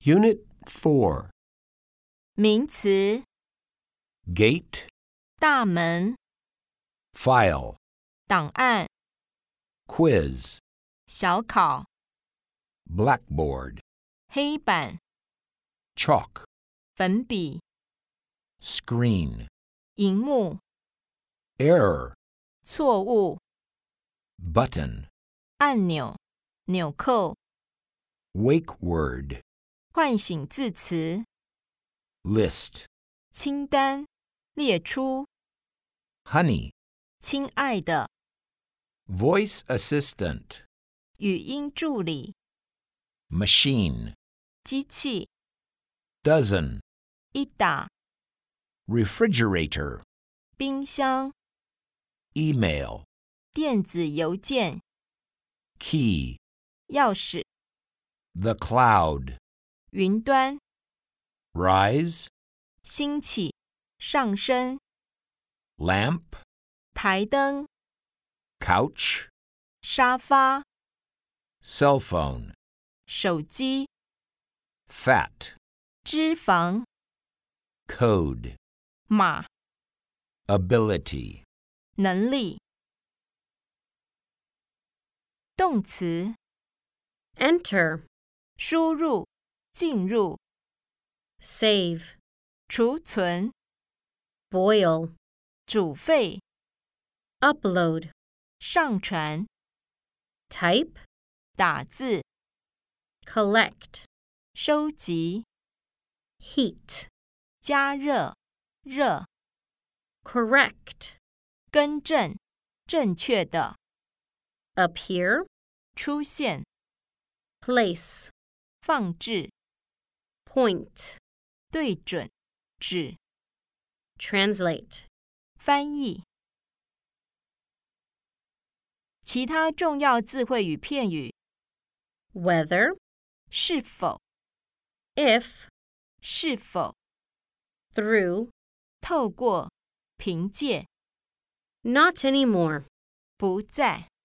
Unit 4. 名词 Gate, 大门 file, 档案 quiz, 小考 blackboard, 黑板 chalk, 粉笔 screen, 荧幕 error, 错误 button, 按钮纽扣 wake word, 唤醒字词 list, 清单列出 honey, 亲爱的 voice assistant, 语音助理 machine, 机器 dozen, 一打 refrigerator, 冰箱 email, 电子邮件 key, 钥匙 the cloud, 云端 rise, 兴起上升 lamp, 台灯 couch, 沙发 cell phone, 手机 fat, 脂肪 code, 码 ability, 能力动词 Enter, 输入进入 save, 储存 boil, 煮沸 upload, 上传 type, 打字 collect, 收集 heat, 加热热 correct, 更正正确的 appear, 出现 place, 放置 point, 对准指 translate. 翻译其他重要字汇与片语 Whether, 是否 if, 是否 through, 透过凭借 not anymore. 不在